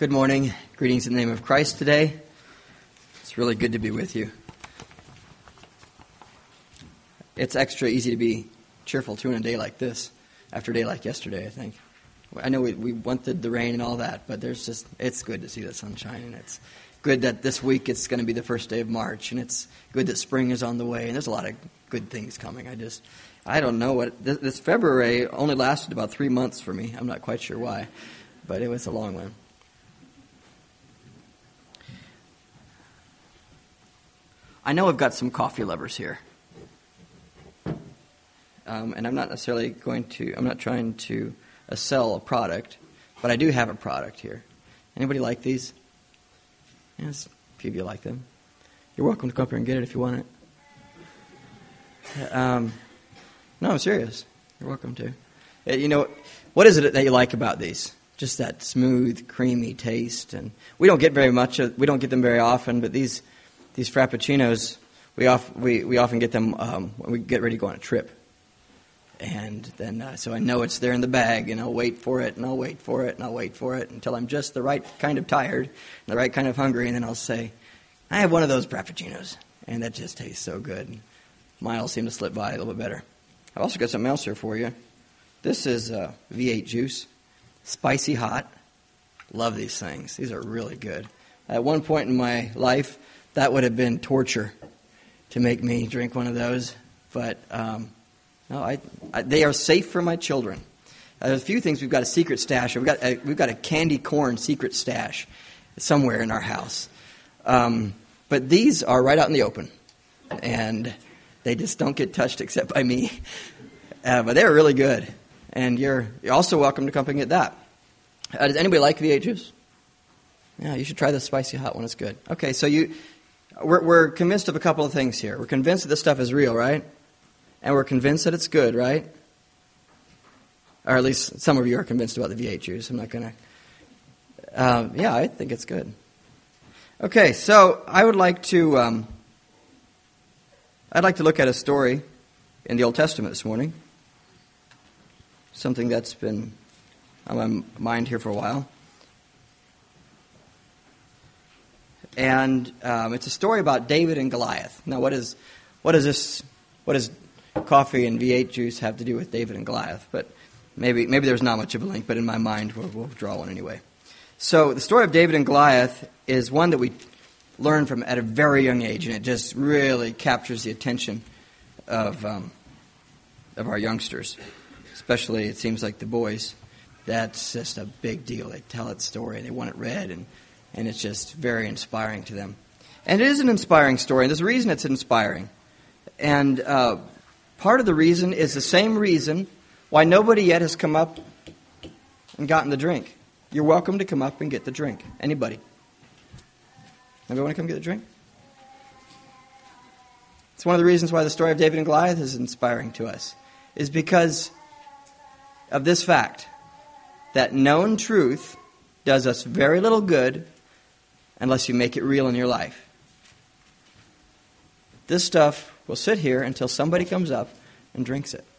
Good morning. Greetings in the name of Christ today. It's really good to be with you. It's extra easy to be cheerful too in a day like this, after a day like yesterday, I think. I know we wanted the rain and all that, but it's good to see the sunshine, and it's good that this week it's going to be the first day of March, and it's good that spring is on the way, and there's a lot of good things coming. I don't know what, this February only lasted about 3 months for me. I'm not quite sure why, but it was a long one. I know I've got some coffee lovers here. And I'm not trying to sell a product, but I do have a product here. Anybody like these? Yes, a few of you like them. You're welcome to come up here and get it if you want it. No, I'm serious. You're welcome to. What is it that you like about these? Just that smooth, creamy taste. And we don't get them very often, but these Frappuccinos, we often get them when we get ready to go on a trip. And then, so I know it's there in the bag, and I'll wait for it, and I'll wait for it, and I'll wait for it until I'm just the right kind of tired, and the right kind of hungry, and then I'll say, I have one of those Frappuccinos, and that just tastes so good. Mine will seem to slip by a little bit better. I've also got something else here for you. This is V8 juice, spicy hot. Love these things. These are really good. At one point in my life, that would have been torture to make me drink one of those, but no, they are safe for my children. There's a few things. We've got a secret stash. We've got a candy corn secret stash somewhere in our house. But these are right out in the open, and they just don't get touched except by me. But they're really good, and you're also welcome to come and get that. Does anybody like V8 juice? Yeah, you should try the spicy hot one. It's good. Okay, so we're convinced of a couple of things here. We're convinced that this stuff is real, right? And we're convinced that it's good, right? Or at least some of you are convinced about the V8 juice. I'm not going to... yeah, I think it's good. Okay, so I would like to... I'd like to look at a story in the Old Testament this morning. Something that's been on my mind here for a while. And it's a story about David and Goliath. Now, what does coffee and V8 juice have to do with David and Goliath? But maybe there's not much of a link, but in my mind we'll draw one anyway. So the story of David and Goliath is one that we learn from at a very young age, and it just really captures the attention of our youngsters, especially it seems like the boys. That's just a big deal. They tell that story, and they want it read, and it's just very inspiring to them. And it is an inspiring story, and there's a reason it's inspiring. And part of the reason is the same reason why nobody yet has come up and gotten the drink. You're welcome to come up and get the drink. Anybody? Anybody want to come get the drink? It's one of the reasons why the story of David and Goliath is inspiring to us, is because of this fact, that known truth does us very little good unless you make it real in your life. This stuff will sit here until somebody comes up and drinks it.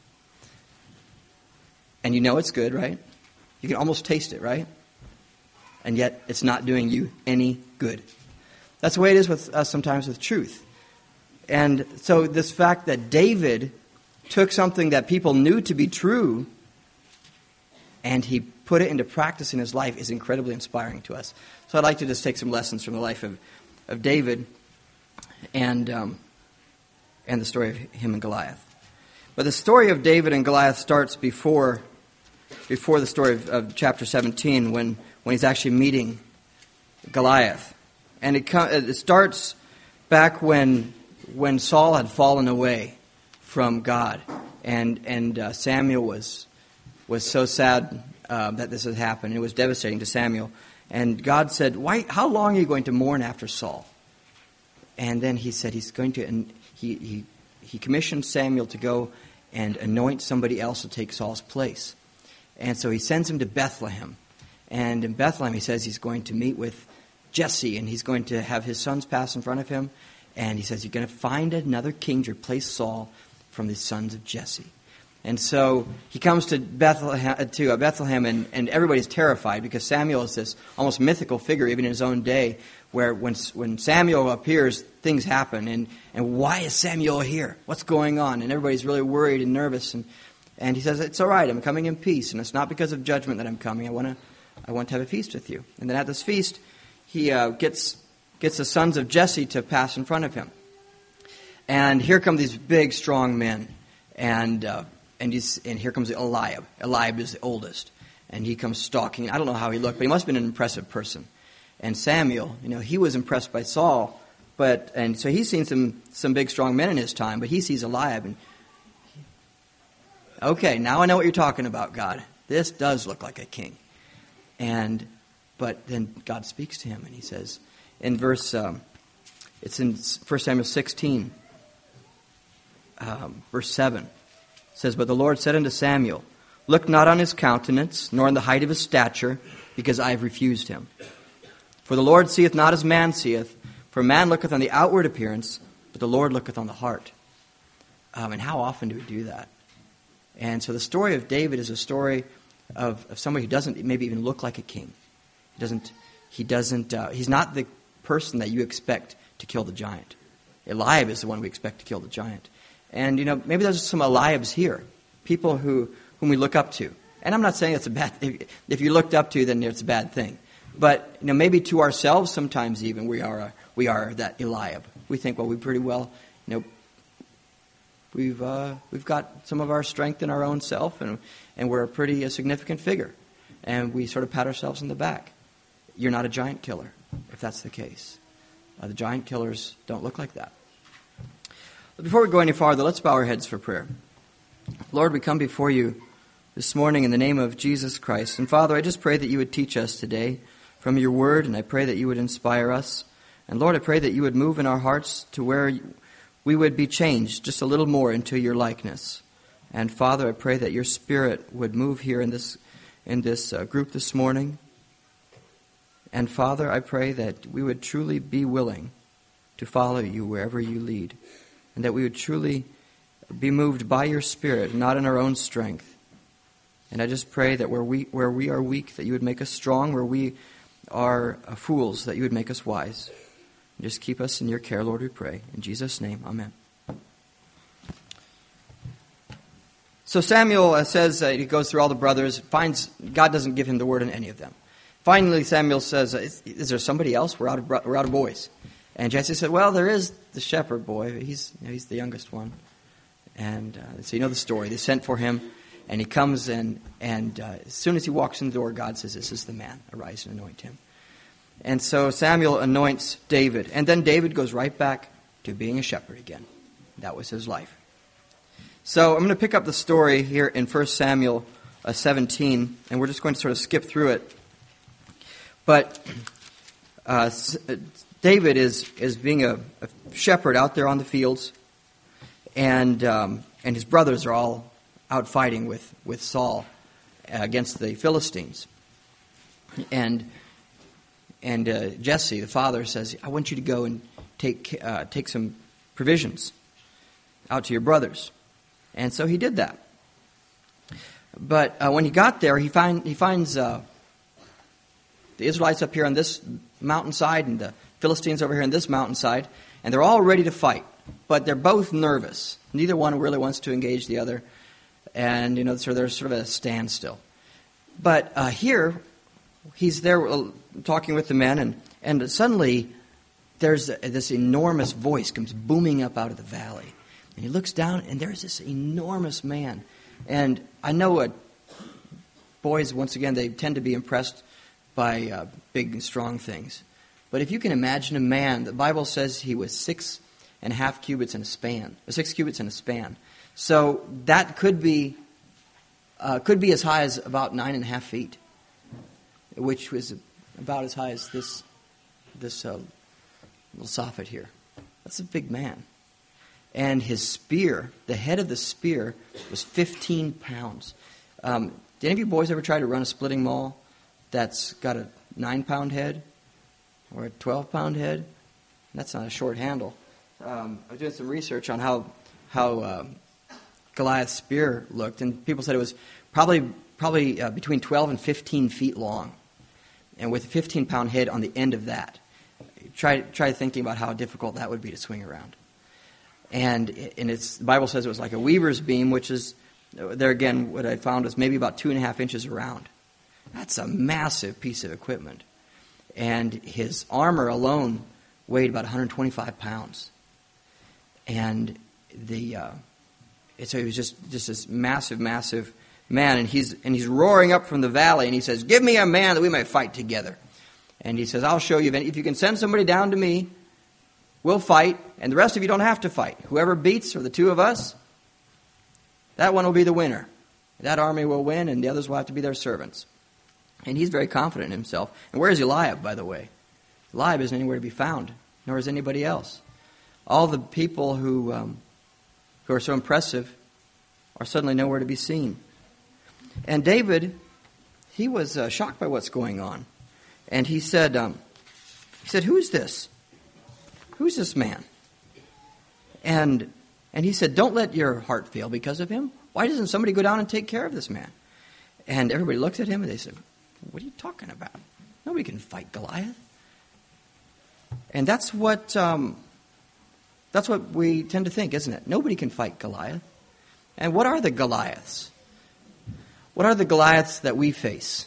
And you know it's good, right? You can almost taste it, right? And yet it's not doing you any good. That's the way it is with us sometimes with truth. And so this fact that David took something that people knew to be true and he put it into practice in his life is incredibly inspiring to us. So I'd like to just take some lessons from the life of David and the story of him and Goliath. But the story of David and Goliath starts before the story of chapter 17 when he's actually meeting Goliath. And it starts back when Saul had fallen away from God. And Samuel was so sad that this had happened. It was devastating to Samuel. And God said, how long are you going to mourn after Saul? And then he said he's going to... And he commissioned Samuel to go and anoint somebody else to take Saul's place. And so he sends him to Bethlehem. And in Bethlehem, he says he's going to meet with Jesse, and he's going to have his sons pass in front of him. And he says, you're going to find another king to replace Saul from the sons of Jesse. And so he comes to Bethlehem, and everybody's terrified because Samuel is this almost mythical figure, even in his own day, where when Samuel appears, things happen. And why is Samuel here? What's going on? And everybody's really worried and nervous. And he says, it's all right, I'm coming in peace, and it's not because of judgment that I'm coming. I want to have a feast with you. And then at this feast, he gets the sons of Jesse to pass in front of him. And here come these big, strong men. And here comes Eliab. Eliab is the oldest. And he comes stalking. I don't know how he looked, but he must have been an impressive person. And Samuel, he was impressed by Saul. And so he's seen some big, strong men in his time, but he sees Eliab. And okay, now I know what you're talking about, God. This does look like a king. But then God speaks to him, and he says, in verse, it's in 1 Samuel 16, verse 7. It says, but the Lord said unto Samuel, look not on his countenance, nor on the height of his stature, because I have refused him. For the Lord seeth not as man seeth, for man looketh on the outward appearance, but the Lord looketh on the heart. And how often do we do that? And so the story of David is a story of somebody who doesn't maybe even look like a king. He's not the person that you expect to kill the giant. Eliab is the one we expect to kill the giant. And, maybe there's some Eliabs here, people whom we look up to. And I'm not saying it's a bad thing. If you looked up to, then it's a bad thing. But, maybe to ourselves sometimes even we are that Eliab. We think, well, we pretty well, we've got some of our strength in our own self, and we're a pretty significant figure. And we sort of pat ourselves on the back. You're not a giant killer, if that's the case. The giant killers don't look like that. But before we go any farther, let's bow our heads for prayer. Lord, we come before you this morning in the name of Jesus Christ. And Father, I just pray that you would teach us today from your word, and I pray that you would inspire us. And Lord, I pray that you would move in our hearts to where we would be changed just a little more into your likeness. And Father, I pray that your Spirit would move here in this group this morning. And Father, I pray that we would truly be willing to follow you wherever you lead, and that we would truly be moved by your Spirit, not in our own strength. And I just pray that where we are weak, that you would make us strong. Where we are fools, that you would make us wise. And just keep us in your care, Lord, we pray. In Jesus' name, amen. So Samuel says, he goes through all the brothers, finds God doesn't give him the word on any of them. Finally, Samuel says, is there somebody else? We're out of boys. And Jesse said, well, there is the shepherd boy. He's the youngest one. And so you know the story. They sent for him, and he comes in, and as soon as he walks in the door, God says, this is the man. Arise and anoint him. And so Samuel anoints David. And then David goes right back to being a shepherd again. That was his life. So I'm going to pick up the story here in 1 Samuel 17, and we're just going to sort of skip through it. But David is being a shepherd out there on the fields, and his brothers are all out fighting with Saul against the Philistines. And Jesse, the father, says, I want you to go and take some provisions out to your brothers. And so he did that. But when he got there, he finds the Israelites up here on this mountainside and the Philistines over here on this mountainside, and they're all ready to fight. But they're both nervous. Neither one really wants to engage the other. And, so they're sort of at a standstill. But here, he's there talking with the men, and suddenly there's this enormous voice comes booming up out of the valley. And he looks down, and there's this enormous man. And I know boys, once again, they tend to be impressed by big and strong things. But if you can imagine a man, the Bible says he was 6.5 cubits in a span, 6 cubits in a span. So that could be as high as about 9.5 feet, which was about as high as this little soffit here. That's a big man. And his spear, the head of the spear, was 15 pounds. Did any of you boys ever try to run a splitting maul that's got a 9-pound head or a 12-pound head? That's not a short handle. I was doing some research on how Goliath's spear looked, and people said it was probably between 12 and 15 feet long, and with a 15-pound head on the end of that. Try thinking about how difficult that would be to swing around. And the Bible says it was like a weaver's beam, which is, there again, what I found was maybe about 2.5 inches around. That's a massive piece of equipment. And his armor alone weighed about 125 pounds. And so he was just this massive man, and he's roaring up from the valley, and he says, "Give me a man that we may fight together." And he says, "I'll show you. If you can send somebody down to me, we'll fight, and the rest of you don't have to fight. Whoever beats, or the two of us, that one will be the winner. That army will win, and the others will have to be their servants." And he's very confident in himself. And where is Eliab, by the way? Eliab isn't anywhere to be found, nor is anybody else. All the people who are so impressive are suddenly nowhere to be seen. And David, he was shocked by what's going on. And he said, "Who's this? Who's this man?" And he said, "Don't let your heart fail because of him. Why doesn't somebody go down and take care of this man?" And everybody looked at him and they said, "What are you talking about? Nobody can fight Goliath." And that's what we tend to think, isn't it? Nobody can fight Goliath. And what are the Goliaths? What are the Goliaths that we face?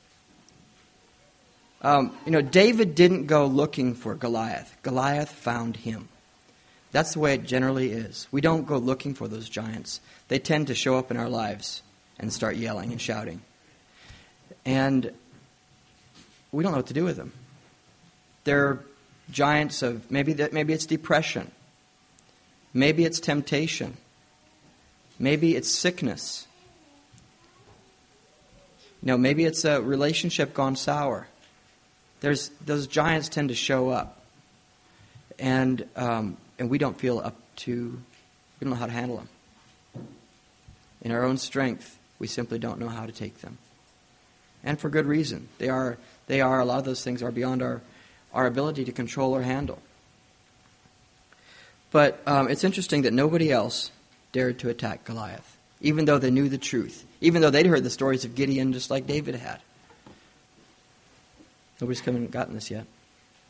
David didn't go looking for Goliath. Goliath found him. That's the way it generally is. We don't go looking for those giants. They tend to show up in our lives and start yelling and shouting. And we don't know what to do with them. They're giants of, maybe it's depression. Maybe it's temptation. Maybe it's sickness. Maybe it's a relationship gone sour. Those giants tend to show up, and we don't feel we don't know how to handle them. In our own strength, we simply don't know how to take them, and for good reason. They are a lot of those things are beyond our ability to control or handle. But it's interesting that nobody else dared to attack Goliath, even though they knew the truth, even though they'd heard the stories of Gideon just like David had. Nobody's come and gotten this yet.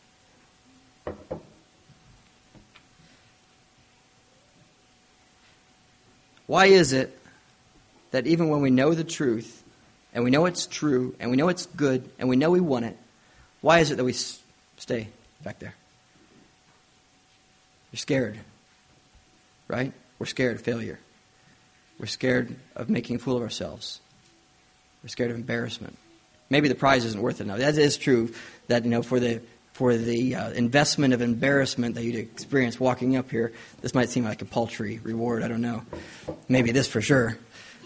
Why is it that even when we know the truth, and we know it's true, and we know it's good, and we know we want it, why is it that we stay back there? You're scared, right? We're scared of failure. We're scared of making a fool of ourselves. We're scared of embarrassment. Maybe the prize isn't worth it now. That is true. That for the investment of embarrassment that you'd experience walking up here, this might seem like a paltry reward. I don't know. Maybe this for sure.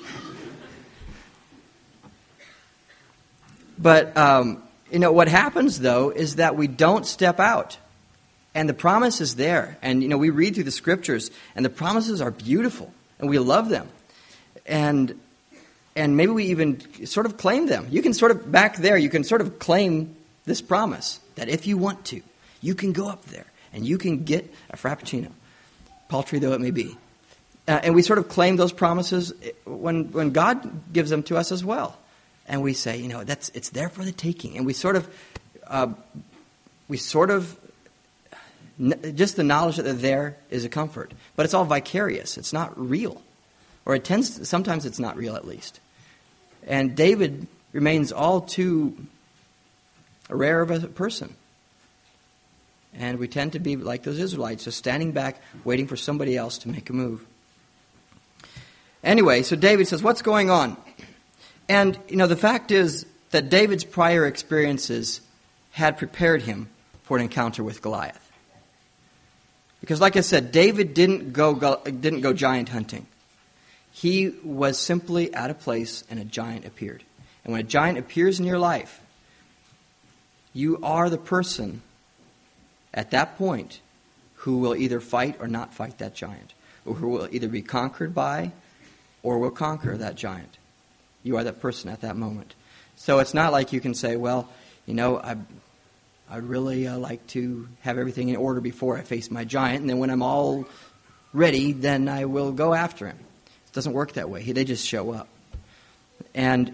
But what happens though is that we don't step out, and the promise is there. And we read through the scriptures, and the promises are beautiful, and we love them, and maybe we even sort of claim them. You can sort of, back there, you can sort of claim this promise that if you want to, you can go up there and you can get a Frappuccino, paltry though it may be. And we sort of claim those promises when God gives them to us as well. And we say, it's there for the taking. And we sort of, just the knowledge that they're there is a comfort. But it's all vicarious. It's not real. Or sometimes it's not real at least. And David remains all too rare of a person. And we tend to be like those Israelites, just standing back, waiting for somebody else to make a move. Anyway, so David says, what's going on? And, the fact is that David's prior experiences had prepared him for an encounter with Goliath. Because like I said, David didn't go giant hunting. He was simply at a place and a giant appeared. And when a giant appears in your life, you are the person at that point who will either fight or not fight that giant, or who will either be conquered by or will conquer that giant. You are that person at that moment. So it's not like you can say, well, I'd really like to have everything in order before I face my giant, and then when I'm all ready, then I will go after him. It doesn't work that way. They just show up. And,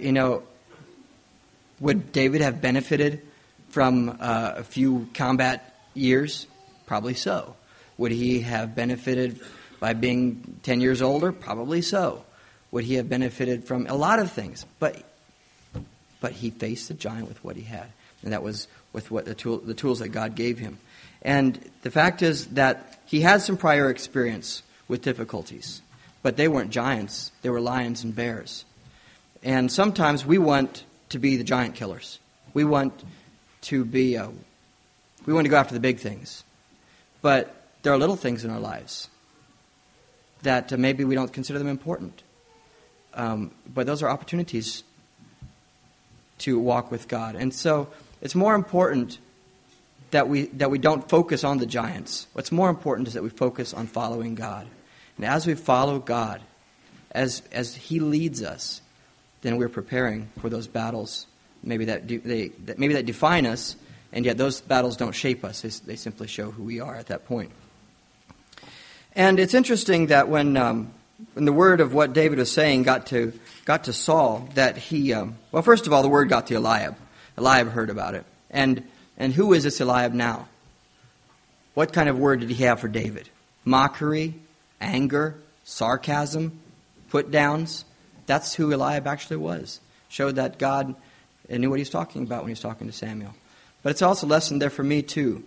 would David have benefited from a few combat years? Probably so. Would he have benefited by being 10 years older? Probably so. Would he have benefited from a lot of things? But he faced the giant with what he had. And that was with what the tools that God gave him. And the fact is that he had some prior experience with difficulties. But they weren't giants. They were lions and bears. And sometimes we want to be the giant killers. We want to go after the big things. But there are little things in our lives that maybe we don't consider them important. But those are opportunities to walk with God. And so it's more important that we don't focus on the giants. What's more important is that we focus on following God. And as we follow God, as He leads us, then we're preparing for those battles, maybe that define us, and yet those battles don't shape us. They simply show who we are at that point. And it's interesting that when the word of what David was saying got to Saul, that he first of all, the word got to Eliab. Eliab heard about it, and who is this Eliab now? What kind of word did he have for David? Mockery, anger, sarcasm, put downs. That's who Eliab actually was. Showed that God knew what he was talking about when he was talking to Samuel. But it's also a lesson there for me too.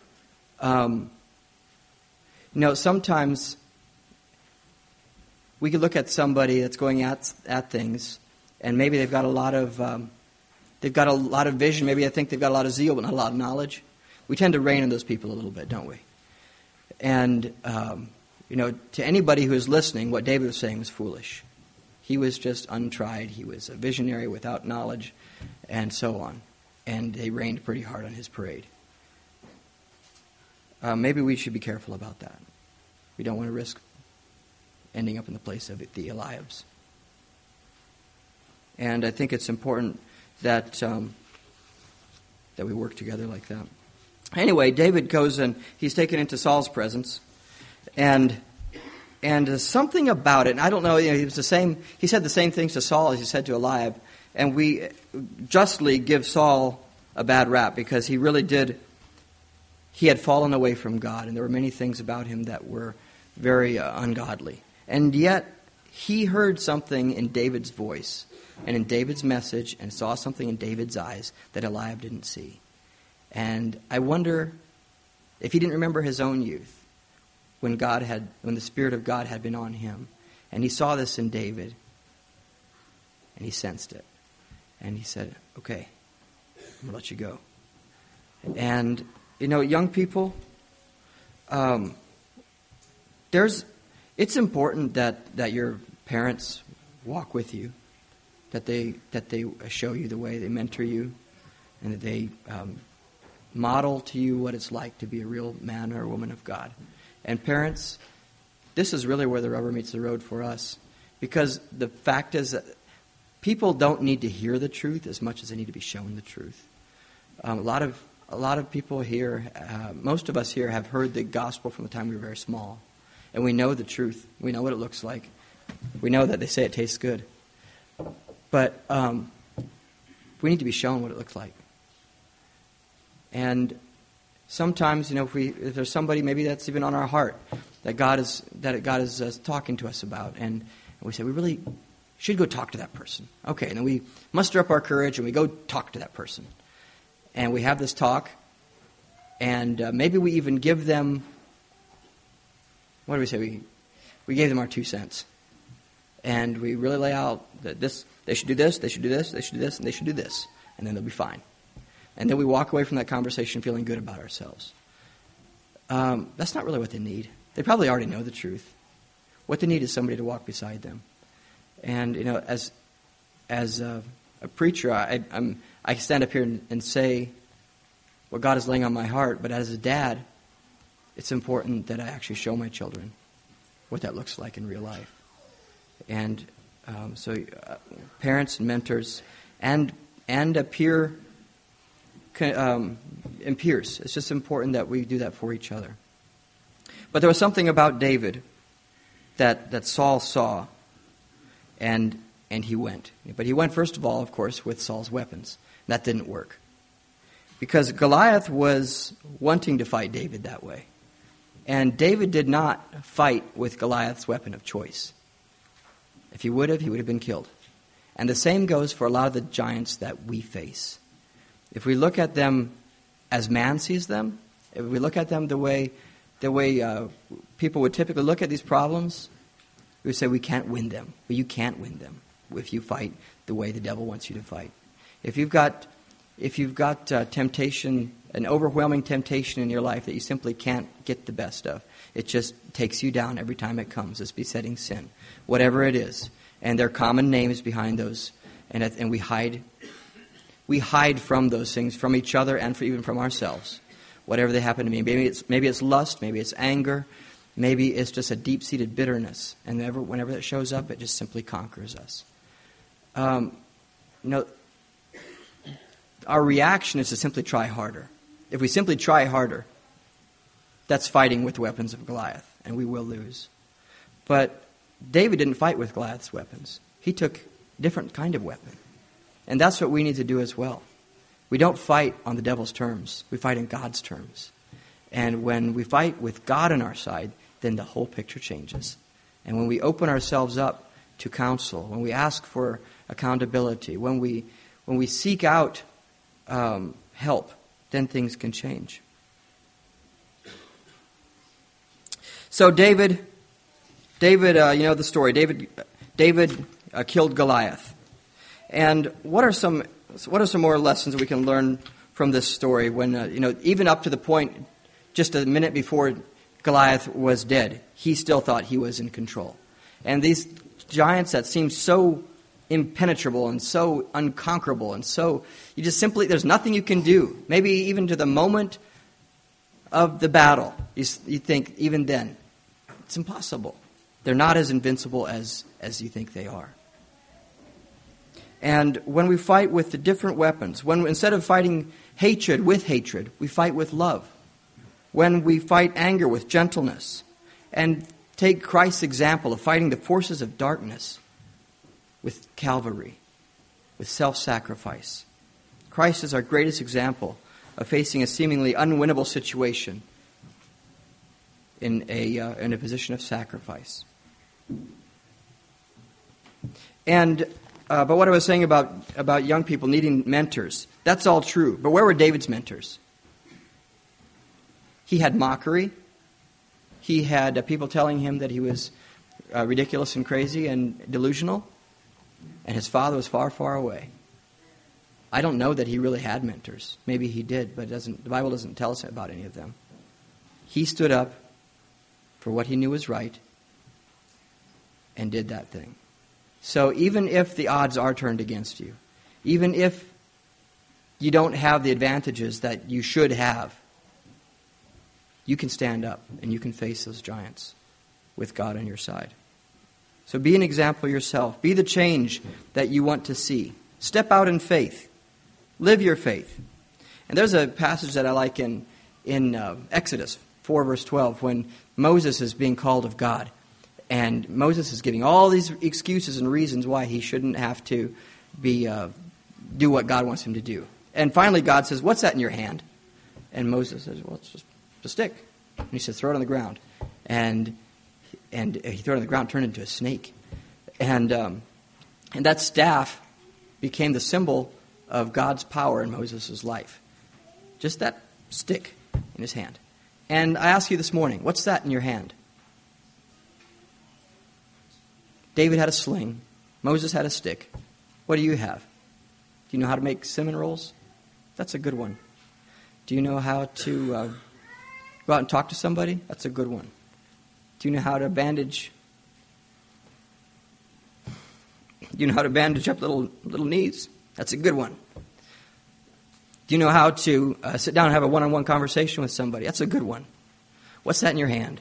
Sometimes we could look at somebody that's going at things, and maybe they've got a lot of vision. Maybe I think they've got a lot of zeal, but not a lot of knowledge. We tend to rein in those people a little bit, don't we? And to anybody who is listening, what David was saying was foolish. He was just untried. He was a visionary without knowledge, and so on. And they rained pretty hard on his parade. Maybe we should be careful about that. We don't want to risk ending up in the place of the Eliabs. And I think it's important that we work together like that. Anyway, David goes and he's taken into Saul's presence, and something about it, and I don't know, he said the same things to Saul as he said to Eliab, and we justly give Saul a bad rap because he had fallen away from God, and there were many things about him that were very ungodly. And yet, he heard something in David's voice and in David's message and saw something in David's eyes that Eliab didn't see. And I wonder if he didn't remember his own youth, when the Spirit of God had been on him, and he saw this in David, and he sensed it, and he said, "Okay, I'm going to let you go." And young people, it's important that your parents walk with you, that they show you the way, they mentor you, and that they model to you what it's like to be a real man or a woman of God. And parents, this is really where the rubber meets the road for us, because the fact is that people don't need to hear the truth as much as they need to be shown the truth. A lot of people here, most of us here, have heard the gospel from the time we were very small, and we know the truth. We know what it looks like. We know that they say it tastes good, but we need to be shown what it looks like. And sometimes, if there's somebody maybe that's even on our heart that God is talking to us about, and we say we really should go talk to that person. Okay, and then we muster up our courage and we go talk to that person, and we have this talk, and maybe we even give them. What do we say? We gave them our 2 cents, and we really lay out that they should do this, they should do this, they should do this, and they should do this, and then they'll be fine. And then we walk away from that conversation feeling good about ourselves. That's not really what they need. They probably already know the truth. What they need is somebody to walk beside them. And as a preacher, I stand up here and say what God is laying on my heart. But as a dad, it's important that I actually show my children what that looks like in real life. And so parents and mentors and peers. It's just important that we do that for each other. But there was something about David that Saul saw And he went. But he went, first of all, of course, with Saul's weapons. That didn't work. Because Goliath was wanting to fight David that way. And David did not fight with Goliath's weapon of choice. If he would have been killed. And the same goes for a lot of the giants that we face. If we look at them as man sees them, if we look at them the way people would typically look at these problems, we would say we can't win them. Well, you can't win them if you fight the way the devil wants you to fight. If you've got temptation, an overwhelming temptation in your life that you simply can't get the best of, it just takes you down every time it comes. It's besetting sin, whatever it is. And there are common names behind those, and we hide from those things, from each other and even from ourselves, whatever they happen to be. Maybe it's lust, maybe it's anger, maybe it's just a deep-seated bitterness, and whenever that shows up, it just simply conquers us. Our reaction is to simply try harder. If we simply try harder, that's fighting with the weapons of Goliath, and we will lose. But David didn't fight with Goliath's weapons. He took a different kind of weapon. And that's what we need to do as well. We don't fight on the devil's terms. We fight in God's terms. And when we fight with God on our side, then the whole picture changes. And when we open ourselves up to counsel, when we ask for accountability, when we seek out help, then things can change. So David, you know the story. David killed Goliath. And what are some more lessons we can learn from this story? When even up to the point, just a minute before Goliath was dead, he still thought he was in control. And these giants that seem so impenetrable and so unconquerable, and so you just simply, there's nothing you can do. Maybe even to the moment of the battle, you think even then it's impossible. They're not as invincible as you think they are. And when we fight with the different weapons, when instead of fighting hatred with hatred, we fight with love. When we fight anger with gentleness, and take Christ's example of fighting the forces of darkness with Calvary, with self-sacrifice. Christ is our greatest example of facing a seemingly unwinnable situation in a position of sacrifice. And but what I was saying about young people needing mentors, that's all true. But where were David's mentors? He had mockery. He had people telling him that he was ridiculous and crazy and delusional. And his father was far, far away. I don't know that he really had mentors. Maybe he did, but the Bible doesn't tell us about any of them. He stood up for what he knew was right and did that thing. So even if the odds are turned against you, even if you don't have the advantages that you should have, you can stand up and you can face those giants with God on your side. So be an example yourself. Be the change that you want to see. Step out in faith. Live your faith. And there's a passage that I like in Exodus 4 verse 12 when Moses is being called of God. And Moses is giving all these excuses and reasons why he shouldn't have to do what God wants him to do. And finally God says, "What's that in your hand?" And Moses says, "Well, it's just a stick." And he says, "Throw it on the ground." And he threw it on the ground, turned into a snake. And that staff became the symbol of God's power in Moses' life. Just that stick in his hand. And I ask you this morning, what's that in your hand? David had a sling. Moses had a stick. What do you have? Do you know how to make cinnamon rolls? That's a good one. Do you know how to go out and talk to somebody? That's a good one. Do you know how to bandage? Do you know how to bandage up little knees? That's a good one. Do you know how to sit down and have a one-on-one conversation with somebody? That's a good one. What's that in your hand?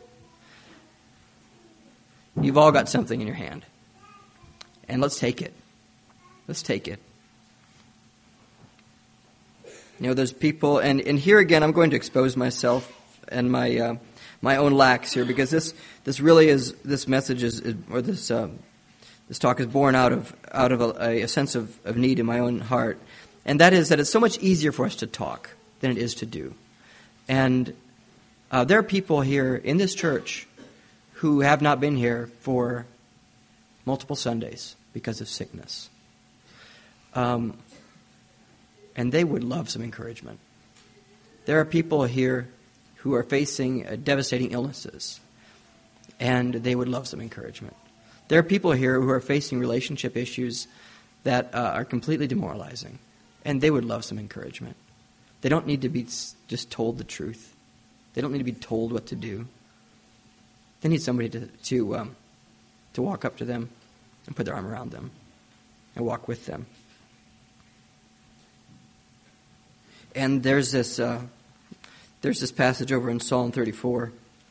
You've all got something in your hand. And let's take it. Let's take it. You know, there's people, and here again, I'm going to expose myself and my own lacks here, because this really is, this message is, or this This talk is born out of a sense of need in my own heart, and that is that it's so much easier for us to talk than it is to do. And there are people here in this church who have not been here for multiple Sundays because of sickness. And they would love some encouragement. There are people here who are facing devastating illnesses, and they would love some encouragement. There are people here who are facing relationship issues that are completely demoralizing, and they would love some encouragement. They don't need to be just told the truth. They don't need to be told what to do. They need somebody to walk up to them and put their arm around them and walk with them. And there's this passage over in Psalm 34.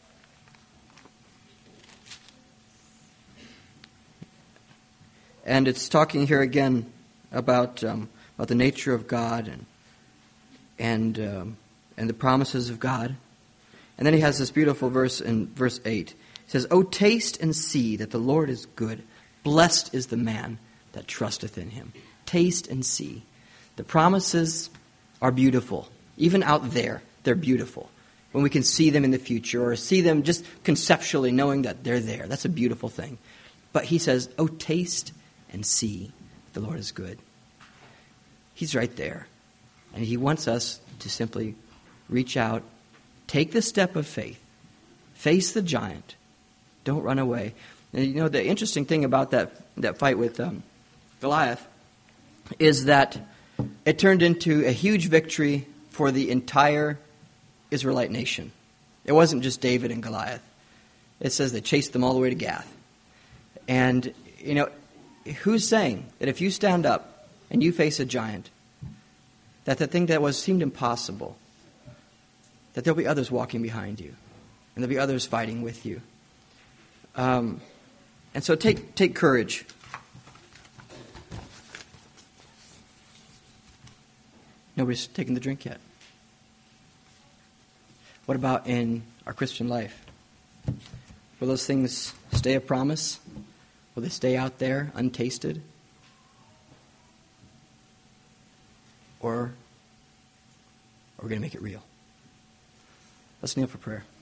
And it's talking here again about the nature of God and the promises of God. And then he has this beautiful verse in verse 8. He says, "O taste and see that the Lord is good. Blessed is the man that trusteth in him." Taste and see. The promises are beautiful. Even out there, they're beautiful. When we can see them in the future or see them just conceptually knowing that they're there, that's a beautiful thing. But he says, "Oh, taste and see the Lord is good." He's right there. And he wants us to simply reach out, take the step of faith, face the giant, don't run away. And you know, the interesting thing about that fight with Goliath is that it turned into a huge victory for the entire Israelite nation. It wasn't just David and Goliath. It says they chased them all the way to Gath. And, you know, who's saying that if you stand up and you face a giant, that the thing that seemed impossible, that there'll be others walking behind you, and there'll be others fighting with you. And so take courage. Nobody's taken the drink yet. What about in our Christian life? Will those things stay a promise? Will they stay out there untasted? Or are we going to make it real? Let's kneel for prayer.